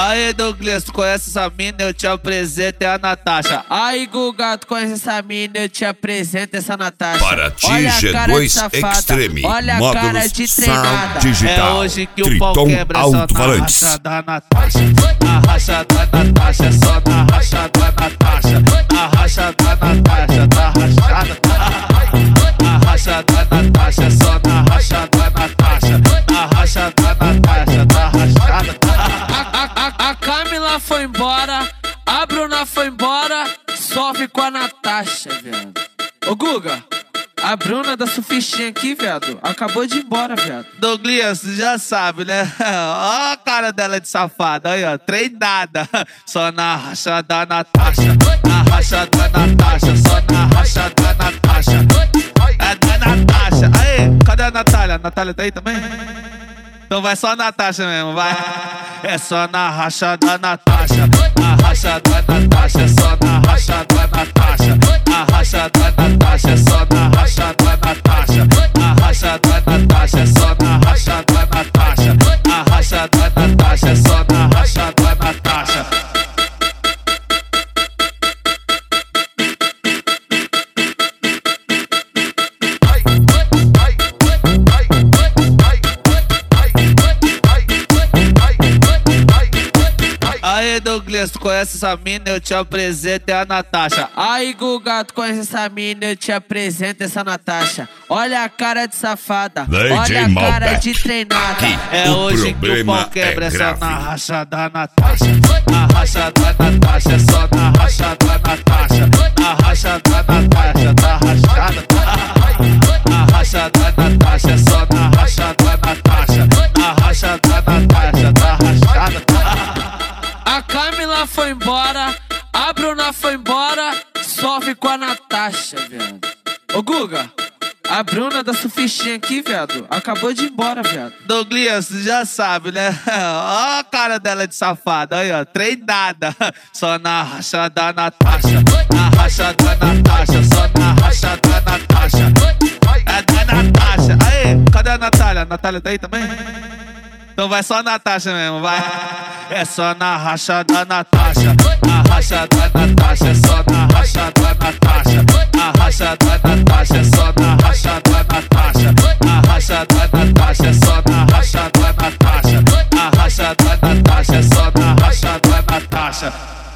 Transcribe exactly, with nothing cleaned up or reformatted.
Aí, Douglas, tu conhece essa mina? Eu te apresento, é a Natasha. Aí, Guga, tu conhece essa mina? Eu te apresento essa Natasha. Para ti, olha a G cara dois de safada, Extreme, olha a módulos, cara de sound treinada. digital, É hoje que o pau Triton quebra, é só na alto-falantes. racha da Natasha. Na racha da Natasha, é só na racha da Natasha. Na racha da Natasha, tá rachada. Na racha da Natasha, é só na racha da Natasha. Na racha da Natasha, tá rachada. A, a, a Camila foi embora, a Bruna foi embora, sofre com a Natasha, viado. Ô, Guga, a Bruna da surfistinha aqui, viado, acabou de ir embora, viado. Douglas, já sabe, né? Ó a cara dela de safada, aí, ó, treinada. Só na racha da Natasha. Na racha da Natasha, só na racha da Natasha. É da Natasha. Aí, cadê a Natália? A Natália tá aí também? Então vai só a Natasha mesmo, vai. É só na racha da Natasha. Na racha da Natasha, é só na racha da Natasha. Na racha da Natasha, é só na racha da Natasha. Na racha da Natasha, é só na racha da Natasha. Na racha da Natasha, é só na racha da Natasha. Aí, Douglas, tu conhece essa mina? Eu te apresento, é a Natasha. Aí, Guga, tu conhece essa mina? Eu te apresento essa Natasha. Olha a cara de safada, D J olha a cara Malbec. de treinada. Aqui, É o hoje que o problema pau quebra, é é só grave. na racha da Natasha. Na racha da Natasha, é só na racha da Natasha. Na racha da Natasha, tá rachada. Na racha da Natasha, é só na racha da Natasha. Na racha da Natasha, tá rachada. A Camila foi embora, a Bruna foi embora, sofre com a Natasha, viado. Ô, Guga, a Bruna da surfistinha aqui, viado, acabou de ir embora, viado. Douglas, já sabe, né? Ó a cara dela de safada, aí, ó, treinada. Só na racha da Natasha. Na racha da Natasha, só na racha da Natasha. É da Natasha. Aí, cadê a Natália? A Natália tá aí também? Então vai só a Natasha mesmo, vai. É só na racha da Natasha. Na racha da Natasha, é só na racha da Natasha. Na racha da Natasha, é só na racha da Natasha. Na racha da Natasha, é só na racha da Natasha. Na racha da Natasha, é só na racha da Natasha.